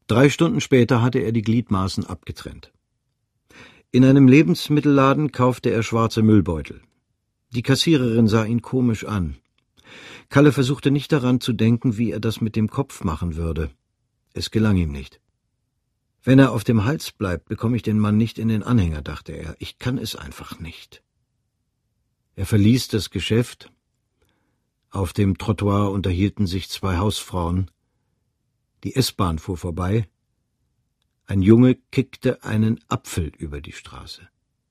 3 Stunden später hatte er die Gliedmaßen abgetrennt. In einem Lebensmittelladen kaufte er schwarze Müllbeutel. Die Kassiererin sah ihn komisch an. Kalle versuchte nicht daran zu denken, wie er das mit dem Kopf machen würde. Es gelang ihm nicht. Wenn er auf dem Hals bleibt, bekomme ich den Mann nicht in den Anhänger, dachte er. Ich kann es einfach nicht. Er verließ das Geschäft. Auf dem Trottoir unterhielten sich 2 Hausfrauen. Die S-Bahn fuhr vorbei. Ein Junge kickte einen Apfel über die Straße.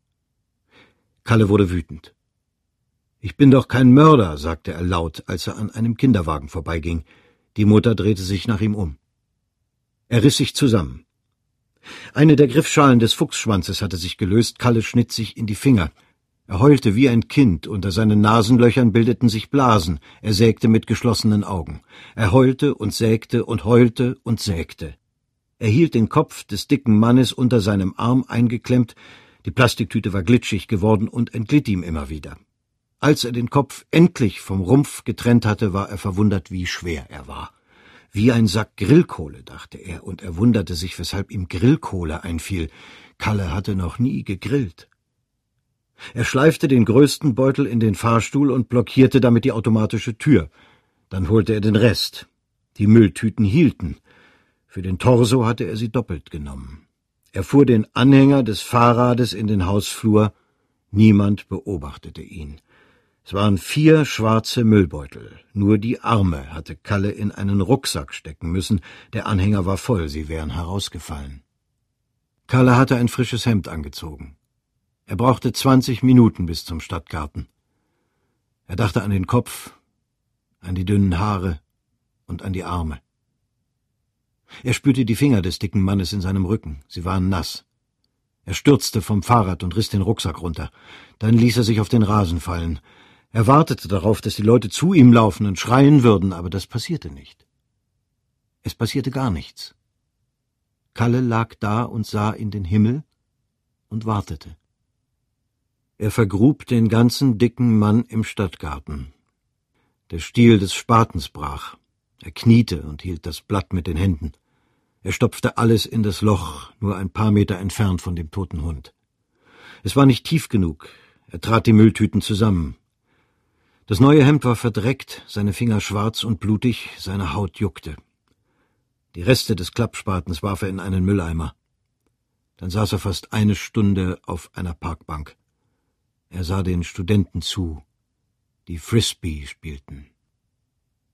Kalle wurde wütend. »Ich bin doch kein Mörder«, sagte er laut, als er an einem Kinderwagen vorbeiging. Die Mutter drehte sich nach ihm um. Er riss sich zusammen. Eine der Griffschalen des Fuchsschwanzes hatte sich gelöst, Kalle schnitt sich in die Finger. Er heulte wie ein Kind, unter seinen Nasenlöchern bildeten sich Blasen, er sägte mit geschlossenen Augen. Er heulte und sägte und heulte und sägte. Er hielt den Kopf des dicken Mannes unter seinem Arm eingeklemmt, die Plastiktüte war glitschig geworden und entglitt ihm immer wieder. Als er den Kopf endlich vom Rumpf getrennt hatte, war er verwundert, wie schwer er war. Wie ein Sack Grillkohle, dachte er, und er wunderte sich, weshalb ihm Grillkohle einfiel. Kalle hatte noch nie gegrillt. Er schleifte den größten Beutel in den Fahrstuhl und blockierte damit die automatische Tür. Dann holte er den Rest. Die Mülltüten hielten. Für den Torso hatte er sie doppelt genommen. Er fuhr den Anhänger des Fahrrades in den Hausflur. Niemand beobachtete ihn. Es waren 4 schwarze Müllbeutel. Nur die Arme hatte Kalle in einen Rucksack stecken müssen. Der Anhänger war voll, sie wären herausgefallen. Kalle hatte ein frisches Hemd angezogen. Er brauchte 20 Minuten bis zum Stadtgarten. Er dachte an den Kopf, an die dünnen Haare und an die Arme. Er spürte die Finger des dicken Mannes in seinem Rücken. Sie waren nass. Er stürzte vom Fahrrad und riss den Rucksack runter. Dann ließ er sich auf den Rasen fallen. Er wartete darauf, dass die Leute zu ihm laufen und schreien würden, aber das passierte nicht. Es passierte gar nichts. Kalle lag da und sah in den Himmel und wartete. Er vergrub den ganzen dicken Mann im Stadtgarten. Der Stiel des Spatens brach. Er kniete und hielt das Blatt mit den Händen. Er stopfte alles in das Loch, nur ein paar Meter entfernt von dem toten Hund. Es war nicht tief genug. Er trat die Mülltüten zusammen. Das neue Hemd war verdreckt, seine Finger schwarz und blutig, seine Haut juckte. Die Reste des Klappspatens warf er in einen Mülleimer. Dann saß er fast 1 Stunde auf einer Parkbank. Er sah den Studenten zu, die Frisbee spielten.